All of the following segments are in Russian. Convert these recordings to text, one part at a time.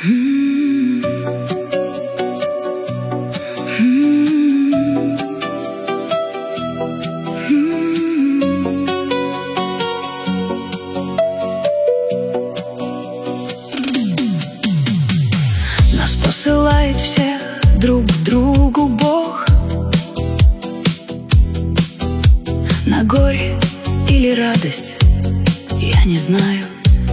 Нас посылает всех друг к другу Бог. На горе или радость, я не знаю.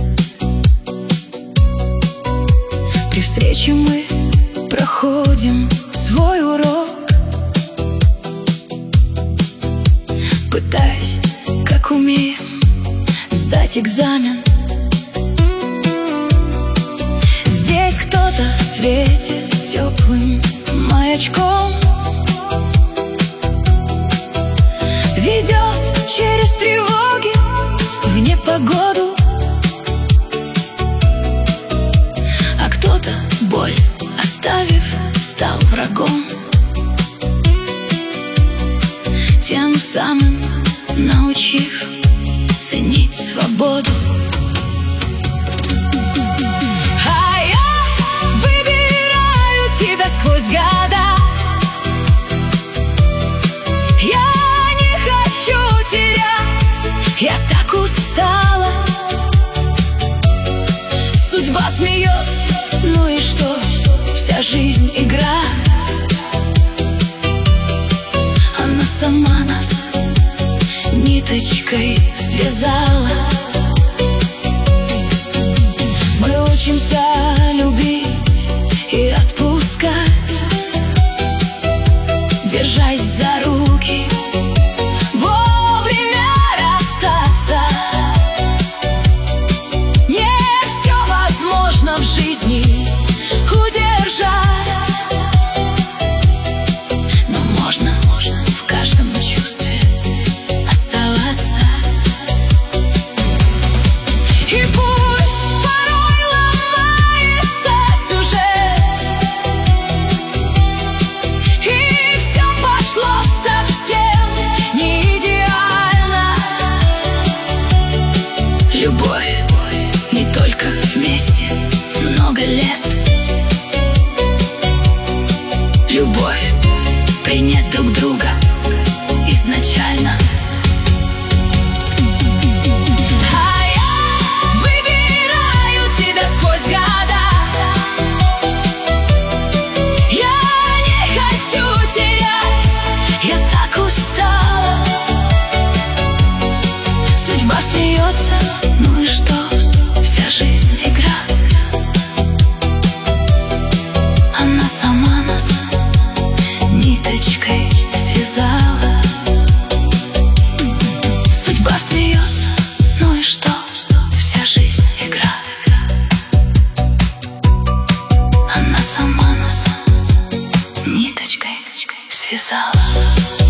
При встрече мы проходим свой урок, пытаясь, как умеем, сдать экзамен. Здесь кто-то светит теплым маячком, ведет через тревоги в непогоду. А кто-то, боль оставив, стал врагом, тем самым научив ценить свободу. А я выбираю тебя сквозь года. Я не хочу терять, я так устала. Судьба смеется, ну и что? Вся жизнь игра. Она сама нас ниточкой связала. Мы учимся любить и отпускать, держась за руки, вовремя расстаться. Не все возможно в жизни удержать, но можно в каждом чувстве оставаться. И пусть порой ломается сюжет, и все пошло совсем не идеально. Любовь не только вместе много лет. Любовь принять друг друга изначально. А я выбираю тебя сквозь года. Я не хочу терять, я так устала. Судьба смеется, ну и что? Вся жизнь игра. Она сама нас ниточкой связала. Судьба смеется, ну и что? Вся жизнь игра. Она сама нас ниточкой связала.